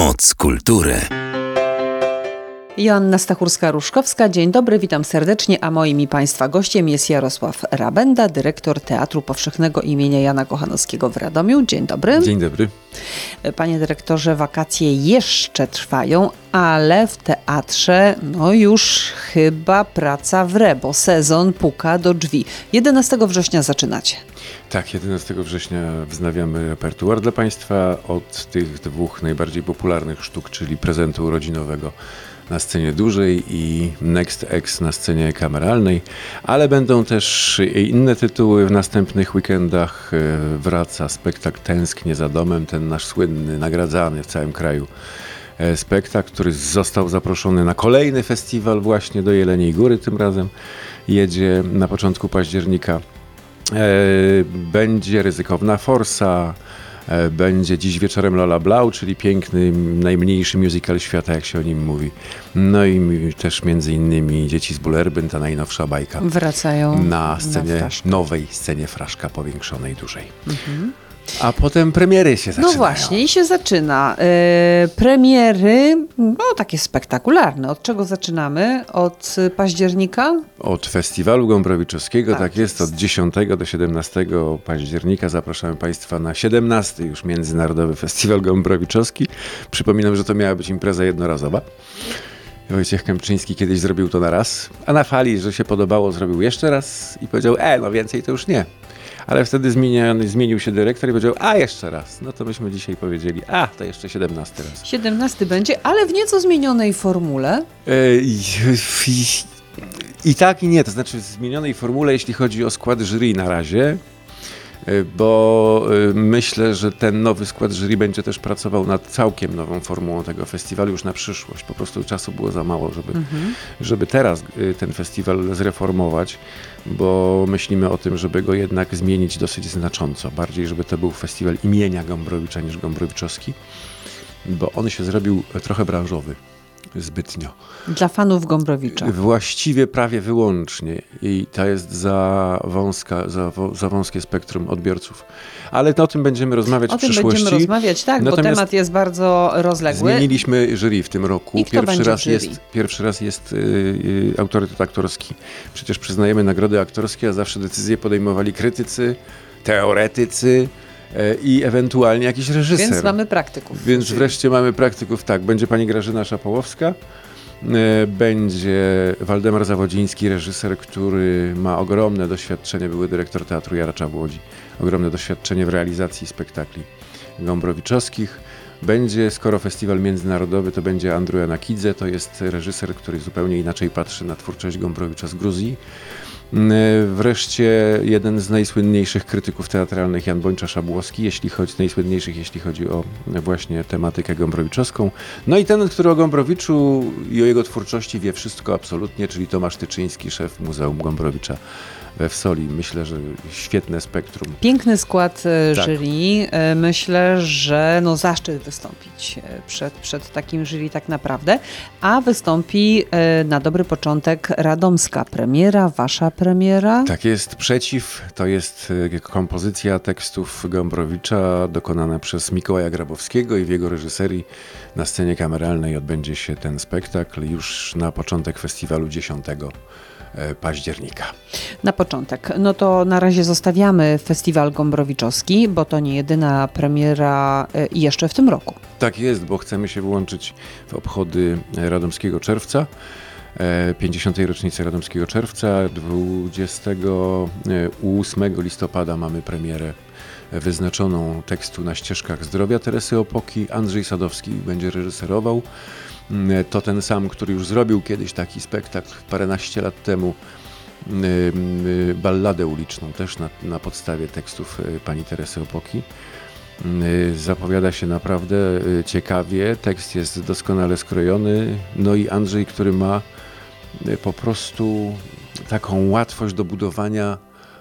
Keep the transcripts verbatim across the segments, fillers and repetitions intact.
Moc kultury. Joanna Stachurska-Ruszkowska, dzień dobry, witam serdecznie, a moim i Państwa gościem jest Jarosław Rabenda, dyrektor Teatru Powszechnego imienia Jana Kochanowskiego w Radomiu. Dzień dobry. Dzień dobry. Panie dyrektorze, wakacje jeszcze trwają, ale w teatrze no już chyba praca wre, bo sezon puka do drzwi. jedenastego września zaczynacie. Tak, jedenastego września wznawiamy repertuar dla Państwa od tych dwóch najbardziej popularnych sztuk, czyli prezentu urodzinowego na scenie dużej i Next X na scenie kameralnej, ale będą też inne tytuły w następnych weekendach. Wraca spektakl Tęsknię za domem, ten nasz słynny, nagradzany w całym kraju spektakl, który został zaproszony na kolejny festiwal właśnie do Jeleniej Góry tym razem. Jedzie na początku października. Będzie Ryzykowna Forsa, będzie Dziś wieczorem Lola Blau, czyli piękny, najmniejszy musical świata, jak się o nim mówi. No i też między innymi Dzieci z Bullerbyn, ta najnowsza bajka. Wracają na scenie, na nowej scenie Fraszka powiększonej, dużej. Mhm. A potem premiery się zaczynają. No właśnie, i się zaczyna. E, premiery, no takie spektakularne. Od czego zaczynamy? Od października? Od Festiwalu Gąbrowiczowskiego, tak, tak jest. jest. Od dziesiątego do siedemnastego października zapraszamy Państwa na siedemnasty już Międzynarodowy Festiwal Gąbrowiczowski. Przypominam, że to miała być impreza jednorazowa. Wojciech Kępczyński kiedyś zrobił to na raz, a na fali, że się podobało, zrobił jeszcze raz i powiedział, e, no więcej to już nie. Ale wtedy zmieniony, zmienił się dyrektor i powiedział, a jeszcze raz. No to myśmy dzisiaj powiedzieli, a to jeszcze siedemnasty raz. siedemnasty będzie, ale w nieco zmienionej formule. E, i, i, I tak i nie, to znaczy w zmienionej formule, jeśli chodzi o skład jury na razie, bo myślę, że ten nowy skład jury będzie też pracował nad całkiem nową formułą tego festiwalu już na przyszłość. Po prostu czasu było za mało, żeby, mhm. żeby teraz ten festiwal zreformować, bo myślimy o tym, żeby go jednak zmienić dosyć znacząco. Bardziej, żeby to był festiwal imienia Gąbrowicza niż Gąbrowiczowski, bo on się zrobił trochę branżowy. Zbytnio. Dla fanów Gombrowicza. Właściwie prawie wyłącznie i to jest za, wąska, za, za wąskie spektrum odbiorców. Ale to o tym będziemy rozmawiać o w przyszłości. O tym będziemy rozmawiać, tak, Natomiast bo temat jest bardzo rozległy. Zmieniliśmy jury w tym roku. I kto pierwszy, będzie raz w jury? jest, pierwszy raz jest yy, autorytet aktorski. Przecież przyznajemy nagrody aktorskie, a zawsze decyzje podejmowali krytycy, teoretycy, i ewentualnie jakiś reżyser. Więc mamy praktyków. Więc czyli... wreszcie mamy praktyków, tak. Będzie pani Grażyna Szapołowska, będzie Waldemar Zawodziński, reżyser, który ma ogromne doświadczenie, były dyrektor Teatru Jaracza w Łodzi, ogromne doświadczenie w realizacji spektakli gąbrowiczowskich. Będzie, skoro festiwal międzynarodowy, to będzie Andrew Janakidze, to jest reżyser, który zupełnie inaczej patrzy na twórczość Gąbrowicza z Gruzji. Wreszcie jeden z najsłynniejszych krytyków teatralnych, Jan Bończa-Szabłowski, jeśli chodzi, najsłynniejszych, jeśli chodzi o właśnie tematykę gąbrowiczowską. No i ten, który o Gombrowiczu i o jego twórczości wie wszystko absolutnie, czyli Tomasz Tyczyński, szef Muzeum Gombrowicza we Wsoli. Myślę, że świetne spektrum. Piękny skład tak. jury. Myślę, że no zaszczyt wystąpić przed, przed takim jury tak naprawdę. A wystąpi na dobry początek radomska premiera, wasza premiera. Tak jest. Przeciw to jest kompozycja tekstów Gombrowicza dokonana przez Mikołaja Grabowskiego i w jego reżyserii na scenie kameralnej odbędzie się ten spektakl już na początek festiwalu dziesiątego października. Na początek. No to na razie zostawiamy Festiwal Gąbrowiczowski, bo to nie jedyna premiera jeszcze w tym roku. Tak jest, bo chcemy się włączyć w obchody Radomskiego Czerwca, pięćdziesiątej rocznicy Radomskiego Czerwca. dwudziestego ósmego listopada mamy premierę wyznaczoną tekstu Na ścieżkach zdrowia Teresy Opoki. Andrzej Sadowski będzie reżyserował. To ten sam, który już zrobił kiedyś taki spektakl paręnaście lat temu, balladę uliczną, też na, na podstawie tekstów pani Teresy Opoki. Zapowiada się naprawdę ciekawie, tekst jest doskonale skrojony, no i Andrzej, który ma po prostu taką łatwość do budowania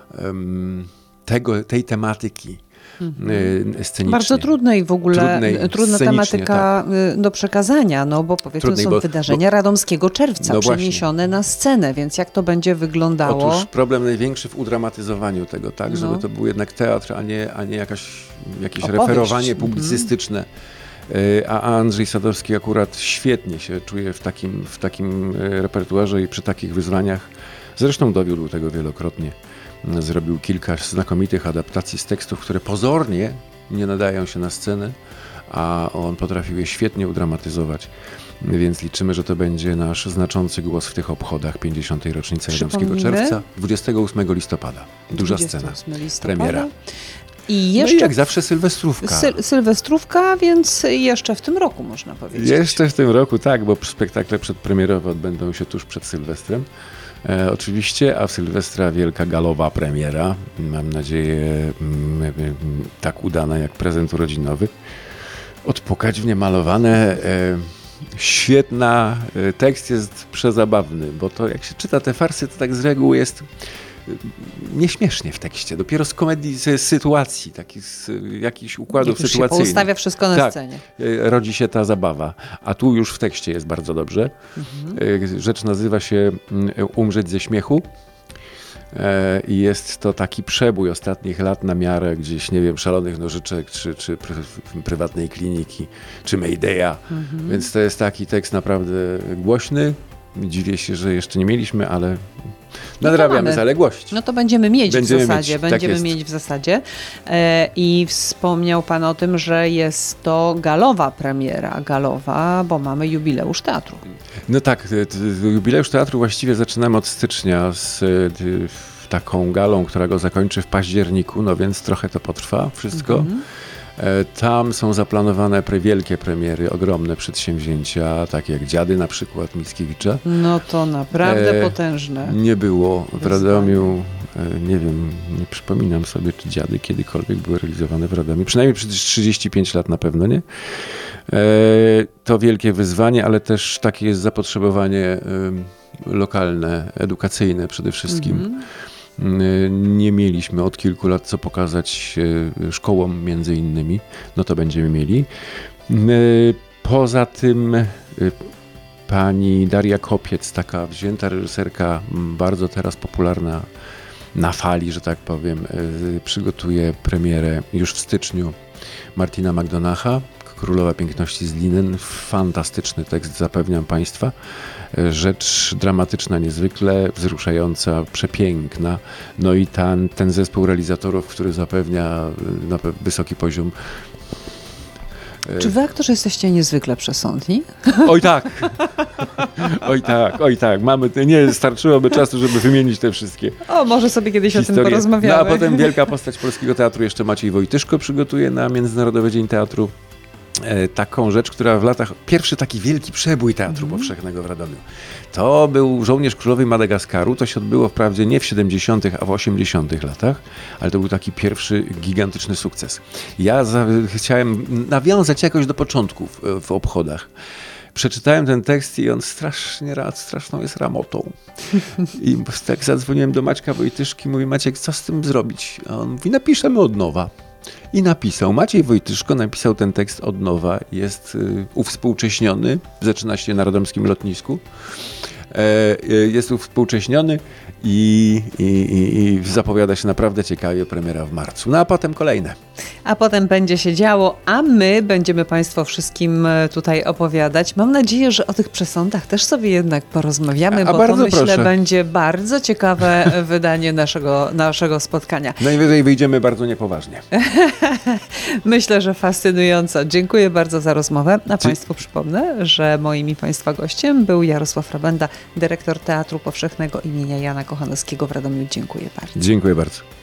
tego, tej tematyki. Mhm. Scenicznie. Bardzo trudne i w ogóle Trudnej, trudna tematyka tak. do przekazania, no bo powiedzmy Trudnej, są bo, wydarzenia bo, Radomskiego Czerwca no przeniesione na scenę, więc jak to będzie wyglądało? Otóż problem największy w udramatyzowaniu tego, tak, no. żeby to był jednak teatr, a nie, a nie jakaś, jakieś Opowieść. referowanie publicystyczne. A Andrzej Sadowski akurat świetnie się czuje w takim, w takim repertuarze i przy takich wyzwaniach. Zresztą dowiódł tego wielokrotnie. Zrobił kilka znakomitych adaptacji z tekstów, które pozornie nie nadają się na scenę, a on potrafił je świetnie udramatyzować. Więc liczymy, że to będzie nasz znaczący głos w tych obchodach pięćdziesiątej rocznicy Radomskiego Czerwca, dwudziestego ósmego listopada. Duża scena, premiera. I jeszcze no i jak zawsze sylwestrówka. Syl sylwestrówka, więc jeszcze w tym roku można powiedzieć. Jeszcze w tym roku, tak, bo spektakle przedpremierowe odbędą się tuż przed Sylwestrem. E, oczywiście, a w Sylwestra wielka galowa premiera. Mam nadzieję m, m, tak udana jak prezent urodzinowy. Odpukać w niemalowane. E, świetna. E, tekst jest przezabawny, bo to jak się czyta te farsy, to tak z reguły jest nieśmiesznie w tekście. Dopiero z komedii, z sytuacji, takich z jakichś układów jak sytuacyjnych. Się ustawia wszystko na tak, scenie. Rodzi się ta zabawa. A tu już w tekście jest bardzo dobrze. Mhm. Rzecz nazywa się Umrzeć ze śmiechu. I jest to taki przebój ostatnich lat na miarę gdzieś, nie wiem, Szalonych Nożyczek, czy, czy pr- prywatnej kliniki, czy Maydaya. Mhm. Więc to jest taki tekst naprawdę głośny. Dziwię się, że jeszcze nie mieliśmy, ale nadrabiamy no zaległości. No to będziemy mieć będziemy w zasadzie. Mieć, będziemy tak mieć w zasadzie. E, I wspomniał Pan o tym, że jest to galowa premiera. Galowa, bo mamy jubileusz teatru. No tak, jubileusz teatru właściwie zaczynamy od stycznia z taką galą, która go zakończy w październiku, no więc trochę to potrwa wszystko. Mhm. Tam są zaplanowane pre wielkie premiery, ogromne przedsięwzięcia, takie jak Dziady na przykład Mickiewicza. No to naprawdę e, potężne. Nie było w Radomiu, e, nie wiem, nie przypominam sobie, czy Dziady kiedykolwiek były realizowane w Radomiu. Przynajmniej przez trzydzieści pięć lat na pewno nie. E, to wielkie wyzwanie, ale też takie jest zapotrzebowanie e, lokalne, edukacyjne przede wszystkim. Mm-hmm. Nie mieliśmy od kilku lat co pokazać szkołom między innymi, no to będziemy mieli. Poza tym pani Daria Kopiec, taka wzięta reżyserka, bardzo teraz popularna na fali, że tak powiem, przygotuje premierę już w styczniu Martina McDonacha, Królowa Piękności z Linen. Fantastyczny tekst, zapewniam Państwa. Rzecz dramatyczna, niezwykle wzruszająca, przepiękna. No i ten, ten zespół realizatorów, który zapewnia na wysoki poziom. Czy wy, aktorzy, jesteście niezwykle przesądni? Oj tak, oj tak, oj tak. Mamy, nie starczyłoby czasu, żeby wymienić te wszystkie O, może sobie kiedyś historie. O tym porozmawiamy. No a potem wielka postać polskiego teatru, jeszcze Maciej Wojtyszko przygotuje na Międzynarodowy Dzień Teatru taką rzecz, która w latach, pierwszy taki wielki przebój Teatru mm. Powszechnego w Radomiu. To był Żołnierz Królowej Madagaskaru. To się odbyło wprawdzie nie w siedemdziesiątych, a w osiemdziesiątych latach, ale to był taki pierwszy gigantyczny sukces. Ja za, chciałem nawiązać jakoś do początków w obchodach. Przeczytałem ten tekst i on strasznie, straszną jest ramotą. I tak zadzwoniłem do Maćka Wojtyszki, mówię: Maciek, co z tym zrobić? A on mówi: napiszemy od nowa. I napisał. Maciej Wojtyszko napisał ten tekst od nowa. Jest y, uwspółcześniony. Zaczyna się na radomskim lotnisku. E, jest uwspółcześniony i, i, i, i zapowiada się naprawdę ciekawie, premiera w marcu. No a potem kolejne. A potem będzie się działo, a my będziemy Państwu wszystkim tutaj opowiadać. Mam nadzieję, że o tych przesądach też sobie jednak porozmawiamy, a, a bo to myślę proszę. będzie bardzo ciekawe wydanie naszego, naszego spotkania. Najwyżej wyjdziemy bardzo niepoważnie. Myślę, że fascynująco. Dziękuję bardzo za rozmowę. A Dzie- Państwu przypomnę, że moim i Państwa gościem był Jarosław Rabenda, dyrektor Teatru Powszechnego imienia Jana Kochanowskiego w Radomiu. Dziękuję bardzo. Dziękuję bardzo.